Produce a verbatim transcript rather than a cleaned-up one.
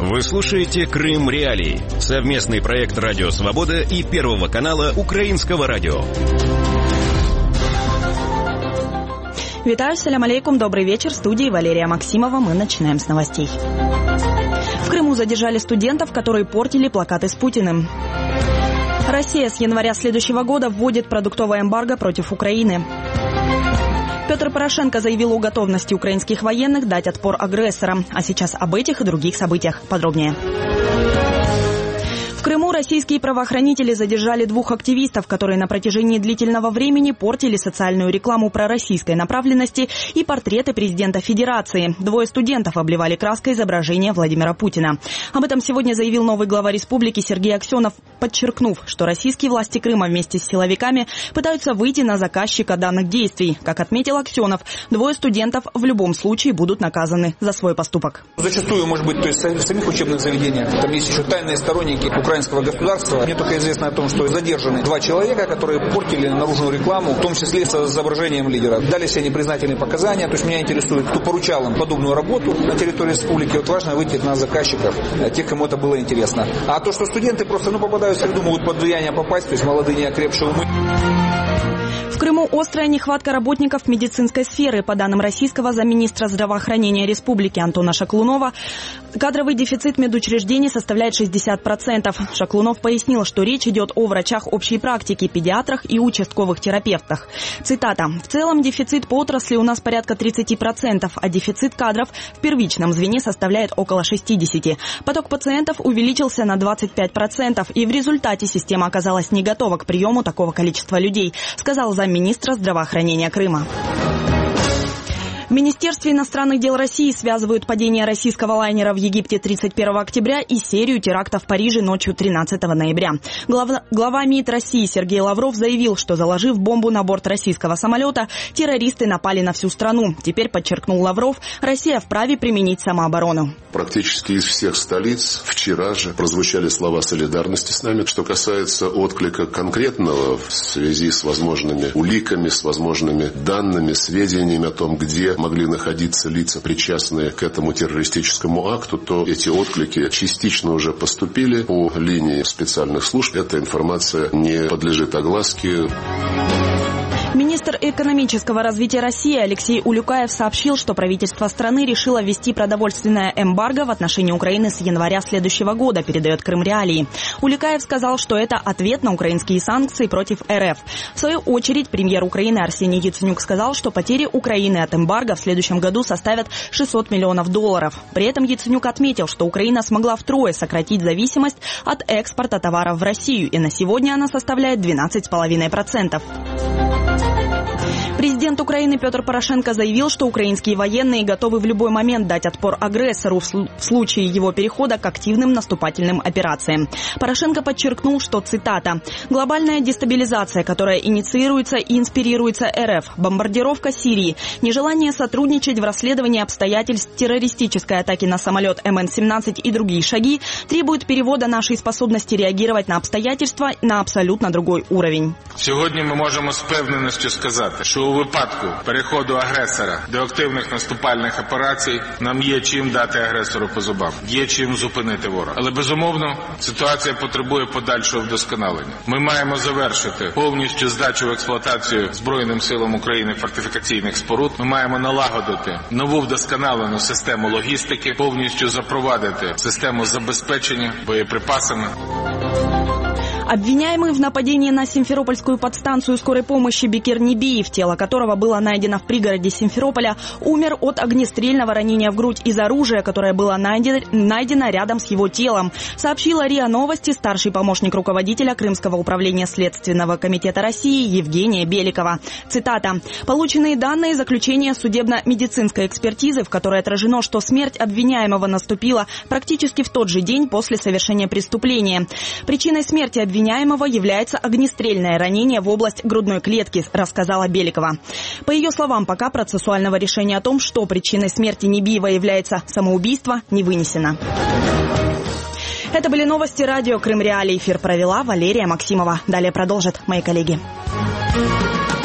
Вы слушаете «Крым Реалии» — совместный проект «Радио Свобода» и Первого канала Украинского радио. Витаю, салям алейкум, добрый вечер. В студии Валерия Максимова. Мы начинаем с новостей. В Крыму задержали студентов, которые портили плакаты с Путиным. Россия с января следующего года вводит продуктовое эмбарго против Украины. Петр Порошенко заявил о готовности украинских военных дать отпор агрессорам. А сейчас об этих и других событиях подробнее. В Крыму российские правоохранители задержали двух активистов, которые на протяжении длительного времени портили социальную рекламу пророссийской направленности и портреты президента Федерации. Двое студентов обливали краской изображение Владимира Путина. Об этом сегодня заявил новый глава республики Сергей Аксенов, подчеркнув, что российские власти Крыма вместе с силовиками пытаются выйти на заказчика данных действий. Как отметил Аксенов, двое студентов в любом случае будут наказаны за свой поступок. Зачастую, может быть, то есть в самих учебных заведениях, там есть еще тайные сторонники украинского государства. Мне только известно о том, что задержаны два человека, которые портили наружную рекламу, в том числе с изображением лидера. Дали себе непризнательные показания. То есть меня интересует, кто поручал им подобную работу на территории республики. Вот важно выйти на заказчиков, тех, кому это было интересно. А то, что студенты просто ну, попадают в среду, могут под влияние попасть, то есть молодые неокрепшие умы. В Крыму острая нехватка работников медицинской сферы. По данным российского замминистра здравоохранения республики Антона Шаклунова, кадровый дефицит медучреждений составляет шестьдесят процентов. Шаклунов пояснил, что речь идет о врачах общей практики, педиатрах и участковых терапевтах. Цитата. «В целом дефицит по отрасли у нас порядка тридцати процентов, а дефицит кадров в первичном звене составляет около шестидесяти процентов. Поток пациентов увеличился на двадцать пять процентов, и в результате система оказалась не готова к приему такого количества людей», сказал замминистра здравоохранения Крыма. В Министерстве иностранных дел России связывают падение российского лайнера в Египте тридцать первого октября и серию терактов в Париже ночью тринадцатого ноября. Глава, глава МИД России Сергей Лавров заявил, что, заложив бомбу на борт российского самолета, террористы напали на всю страну. Теперь, подчеркнул Лавров, Россия вправе применить самооборону. Практически из всех столиц вчера же прозвучали слова солидарности с нами. Что касается отклика конкретного в связи с возможными уликами, с возможными данными, сведениями о том, где могли находиться лица, причастные к этому террористическому акту, то эти отклики частично уже поступили по линии специальных служб. Эта информация не подлежит огласке. Министр экономического развития России Алексей Улюкаев сообщил, что правительство страны решило ввести продовольственное эмбарго в отношении Украины с января следующего года, передает Крым Реалии. Улюкаев сказал, что это ответ на украинские санкции против эр эф. В свою очередь, премьер Украины Арсений Яценюк сказал, что потери Украины от эмбарго в следующем году составят шестьсот миллионов долларов. При этом Яценюк отметил, что Украина смогла втрое сократить зависимость от экспорта товаров в Россию, и на сегодня она составляет двенадцать целых пять десятых процента. Президент Украины Петр Порошенко заявил, что украинские военные готовы в любой момент дать отпор агрессору в случае его перехода к активным наступательным операциям. Порошенко подчеркнул, что, цитата, «глобальная дестабилизация, которая инициируется и инспирируется эр эф, бомбардировка Сирии, нежелание сотрудничать в расследовании обстоятельств террористической атаки на самолет эм эн семнадцать и другие шаги требуют перевода нашей способности реагировать на обстоятельства на абсолютно другой уровень». Сьогодні ми можемо з впевненістю сказати, що у випадку переходу агресора до активних наступальних операцій нам є чим дати агресору по зубам, є чим зупинити ворога. Але, безумовно, ситуація потребує подальшого вдосконалення. Ми маємо завершити повністю здачу в експлуатацію Збройним силам України фортифікаційних споруд. Ми маємо налагодити нову вдосконалену систему логістики, повністю запровадити систему забезпечення боєприпасами. Обвиняемый в нападении на Симферопольскую подстанцию скорой помощи Бекир Небиев, тело которого было найдено в пригороде Симферополя, умер от огнестрельного ранения в грудь из оружия, которое было найдено рядом с его телом, сообщила РИА Новости старший помощник руководителя Крымского управления Следственного комитета России Евгения Беликова. Цитата. «Полученные данные заключения судебно-медицинской экспертизы, в которой отражено, что смерть обвиняемого наступила практически в тот же день после совершения преступления. Причиной смерти обвиняемого обвиняемого является огнестрельное ранение в область грудной клетки, рассказала Беликова. По ее словам, пока процессуального решения о том, что причиной смерти Небиева является самоубийство, не вынесено. Это были новости радио Крым Реалии. Эфир провела Валерия Максимова. Далее продолжат мои коллеги.